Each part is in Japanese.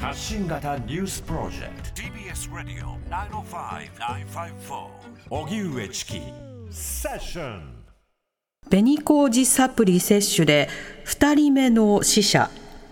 発信型ニュースプロジェクト TBS ラディオ905-954おぎゅうえちきセッション。 紅麹サプリ摂取で2人目の死者。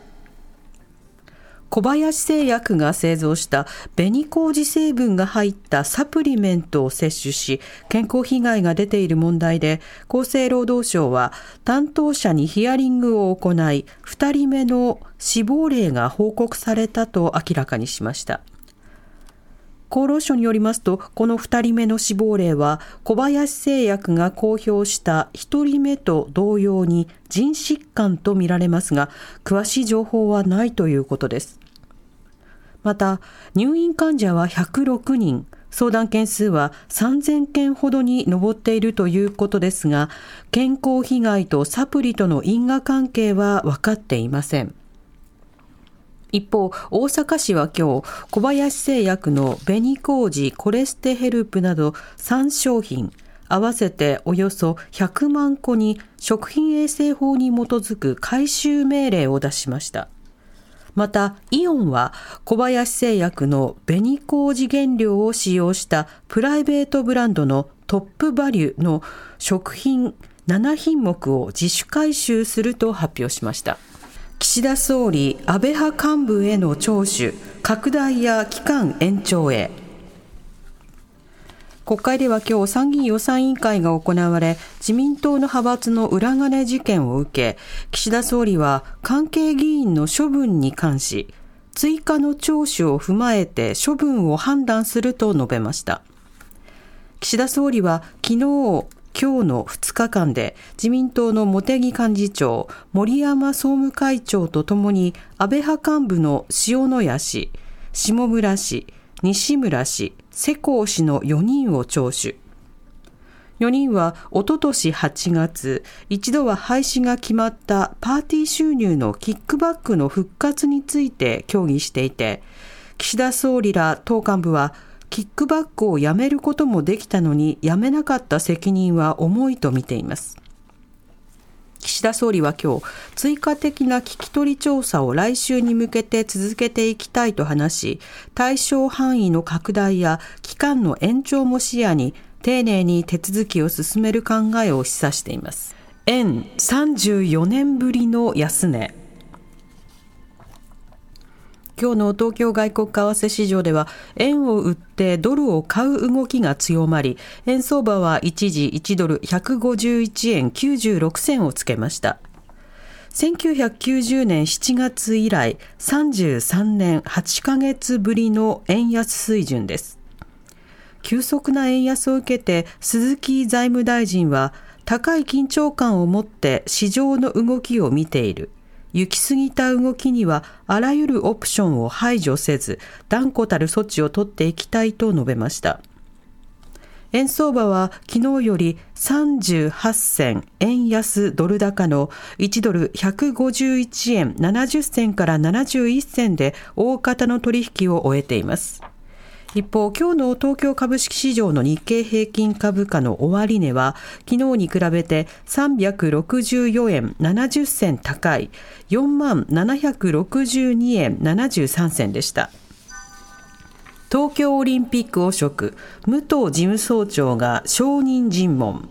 小林製薬が製造した紅麹成分が入ったサプリメントを摂取し健康被害が出ている問題で、厚生労働省は担当者にヒアリングを行い2人目の死亡例が報告されたと明らかにしました。厚労省によりますと、この2人目の死亡例は小林製薬が公表した1人目と同様に腎疾患とみられますが、詳しい情報はないということです。また入院患者は106人、相談件数は3000件ほどに上っているということですが、健康被害とサプリとの因果関係は分かっていません。一方、大阪市は今日、小林製薬の紅麹コレステヘルプなど3商品、合わせておよそ100万個に食品衛生法に基づく回収命令を出しました。また、イオンは小林製薬の紅麹原料を使用したプライベートブランドのトップバリュの食品7品目を自主回収すると発表しました。岸田総理、安倍派幹部への聴取、拡大や期間延長へ。国会では今日参議院予算委員会が行われ、自民党の派閥の裏金事件を受け、岸田総理は関係議員の処分に関し、追加の聴取を踏まえて処分を判断すると述べました。岸田総理は昨日、今日の2日間で自民党の茂木幹事長、森山総務会長とともに安倍派幹部の塩谷氏、下村氏、西村氏、世耕氏の4人を聴取。4人はおととし8月、一度は廃止が決まったパーティー収入のキックバックの復活について協議していて、岸田総理ら党幹部は、キックバックをやめることもできたのにやめなかった責任は重いと見ています。岸田総理は今日、追加的な聞き取り調査を来週に向けて続けていきたいと話し、対象範囲の拡大や期間の延長も視野に丁寧に手続きを進める考えを示唆しています。円34年ぶりの安値。今日の東京外国為替市場では円を売ってドルを買う動きが強まり、円相場は一時1ドル151円96銭をつけました。1990年7月以来33年8ヶ月ぶりの円安水準です。急速な円安を受けて鈴木財務大臣は、高い緊張感を持って市場の動きを見ている。行き過ぎた動きにはあらゆるオプションを排除せず、断固たる措置を取っていきたいと述べました。円相場は昨日より38銭円安ドル高の1ドル151円70銭から71銭で大方の取引を終えています。一方、今日の東京株式市場の日経平均株価の終値は昨日に比べて364円70銭高い 4762円73銭でした。東京オリンピック汚職、武藤事務総長が証人尋問。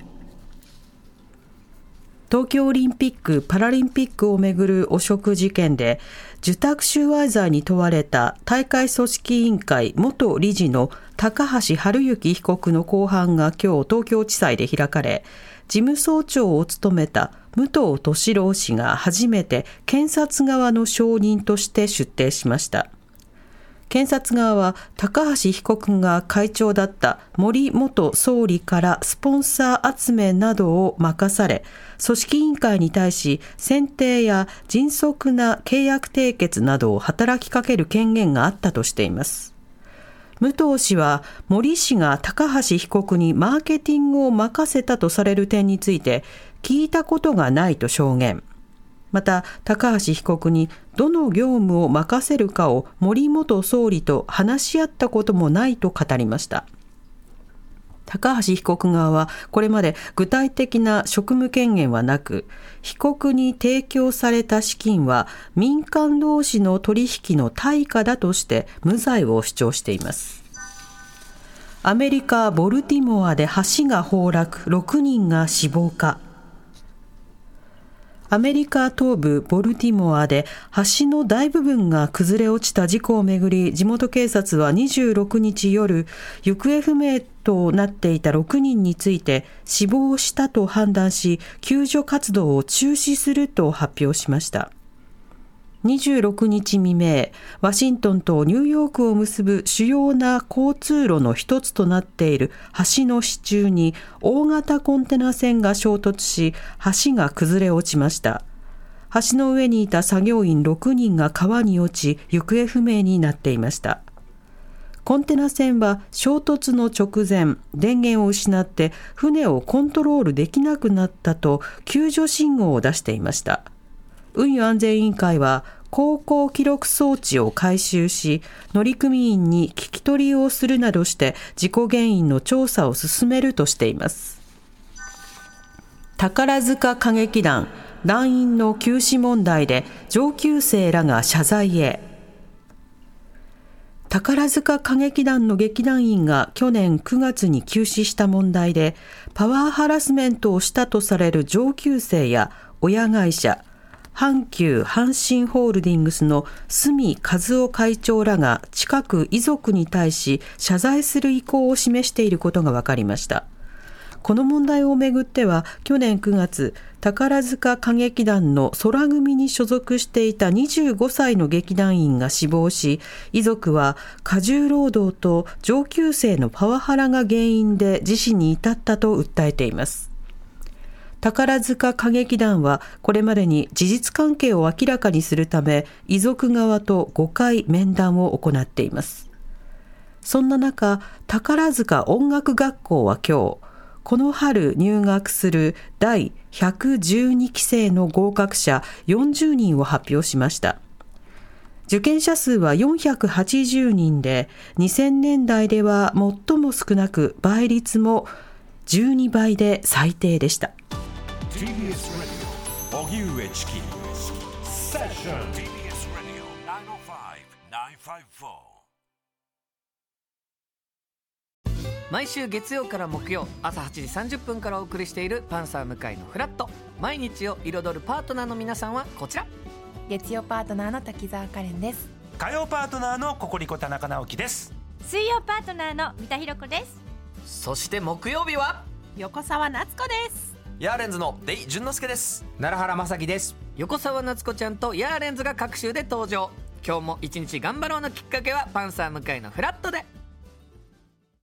東京オリンピック・パラリンピックをめぐる汚職事件で、受託収賄罪に問われた大会組織委員会元理事の高橋治之被告の公判が今日東京地裁で開かれ、事務総長を務めた武藤敏郎氏が初めて検察側の証人として出廷しました。検察側は高橋被告が会長だった森元総理からスポンサー集めなどを任され、組織委員会に対し選定や迅速な契約締結などを働きかける権限があったとしています。武藤氏は森氏が高橋被告にマーケティングを任せたとされる点について聞いたことがないと証言。また高橋被告にどの業務を任せるかを森元総理と話し合ったこともないと語りました。 高橋被告側はこれまで具体的な職務権限はなく、被告に提供された資金は民間同士の取引の対価だとして無罪を主張しています。アメリカ・ボルティモアで橋が崩落、6人が死亡か。アメリカ東部ボルティモアで橋の大部分が崩れ落ちた事故をめぐり、地元警察は26日夜、行方不明となっていた6人について死亡したと判断し、救助活動を中止すると発表しました。26日未明、ワシントンとニューヨークを結ぶ主要な交通路の一つとなっている橋の支柱に大型コンテナ船が衝突し、橋が崩れ落ちました。橋の上にいた作業員6人が川に落ち、行方不明になっていました。コンテナ船は衝突の直前、電源を失って船をコントロールできなくなったと救助信号を出していました。運輸安全委員会は航行記録装置を回収し、乗組員に聞き取りをするなどして事故原因の調査を進めるとしています。宝塚歌劇団団員の休止問題で上級生らが謝罪へ。宝塚歌劇団の劇団員が去年9月に急死した問題で、パワーハラスメントをしたとされる上級生や親会社、阪急阪神ホールディングスの角和夫会長らが近く遺族に対し謝罪する意向を示していることが分かりました。この問題をめぐっては去年9月、宝塚歌劇団の空組に所属していた25歳の劇団員が死亡し、遺族は過重労働と上級生のパワハラが原因で自死に至ったと訴えています。宝塚歌劇団はこれまでに事実関係を明らかにするため、遺族側と5回面談を行っています。そんな中、宝塚音楽学校は今日、この春入学する第112期生の合格者40人を発表しました。受験者数は480人で、2000年代では最も少なく、倍率も12倍で最低でした。 TBS Radio 荻上チキセッション TBS Radio 905-954 毎週月曜から木曜朝8時30分からお送りしているパンサー向井のフラット。毎日を彩るパートナーの皆さんはこちら。 月曜パートナーの滝沢カレンです。 火曜パートナーのココリコ田中直樹です。 水曜パートナーの三田寛子です。 そして木曜日は横澤夏子です。 ヤーレンズのデイ淳之介です。 奈良原正樹です。 横澤夏子ちゃんとヤーレンズが各週で登場。今日も一日頑張ろうのきっかけはパンサー向井のフラットで。